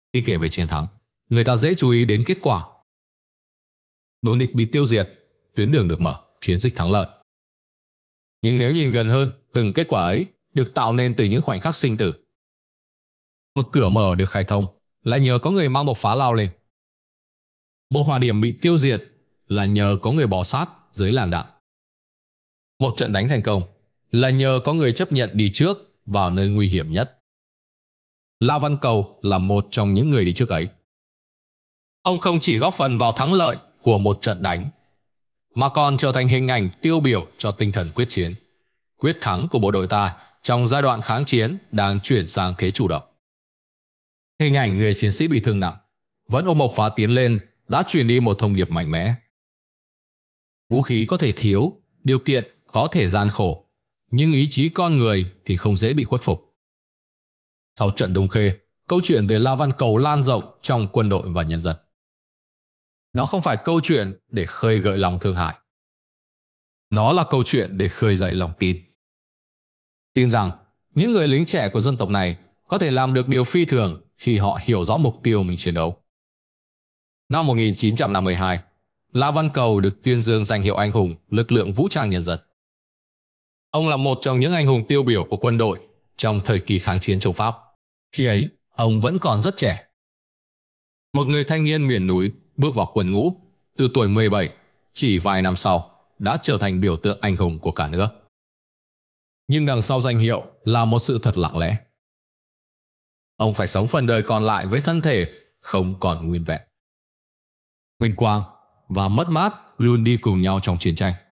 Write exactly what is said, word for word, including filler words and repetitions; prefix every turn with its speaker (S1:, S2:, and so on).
S1: Khi kể về chiến thắng, người ta dễ chú ý đến kết quả. Đối địch bị tiêu diệt, tuyến đường được mở, chiến dịch thắng lợi. Nhưng nếu nhìn gần hơn, từng kết quả ấy được tạo nên từ những khoảnh khắc sinh tử. Một cửa mở được khai thông là nhờ có người mang bộc phá lao lên. Một hỏa điểm bị tiêu diệt là nhờ có người bò sát dưới làn đạn. Một trận đánh thành công là nhờ có người chấp nhận đi trước vào nơi nguy hiểm nhất. La Văn Cầu là một trong những người đi trước ấy. Ông không chỉ góp phần vào thắng lợi của một trận đánh, mà còn trở thành hình ảnh tiêu biểu cho tinh thần quyết chiến, quyết thắng của bộ đội ta trong giai đoạn kháng chiến đang chuyển sang thế chủ động. Hình ảnh người chiến sĩ bị thương nặng, vẫn ôm bộc phá tiến lên đã truyền đi một thông điệp mạnh mẽ. Vũ khí có thể thiếu, điều kiện có thể gian khổ, nhưng ý chí con người thì không dễ bị khuất phục. Sau trận Đông Khê, câu chuyện về La Văn Cầu lan rộng trong quân đội và nhân dân. Nó không phải câu chuyện để khơi gợi lòng thương hại. Nó là câu chuyện để khơi dậy lòng tin. Tin rằng những người lính trẻ của dân tộc này có thể làm được điều phi thường khi họ hiểu rõ mục tiêu mình chiến đấu. Năm một nghìn chín trăm năm mươi hai, La Văn Cầu được tuyên dương danh hiệu anh hùng lực lượng vũ trang nhân dân. Ông là một trong những anh hùng tiêu biểu của quân đội trong thời kỳ kháng chiến chống Pháp. Khi ấy, ông vẫn còn rất trẻ. Một người thanh niên miền núi bước vào quân ngũ, từ tuổi mười bảy, chỉ vài năm sau, đã trở thành biểu tượng anh hùng của cả nước. Nhưng đằng sau danh hiệu là một sự thật lặng lẽ. Ông phải sống phần đời còn lại với thân thể không còn nguyên vẹn. Vinh quang và mất mát luôn đi cùng nhau trong chiến tranh.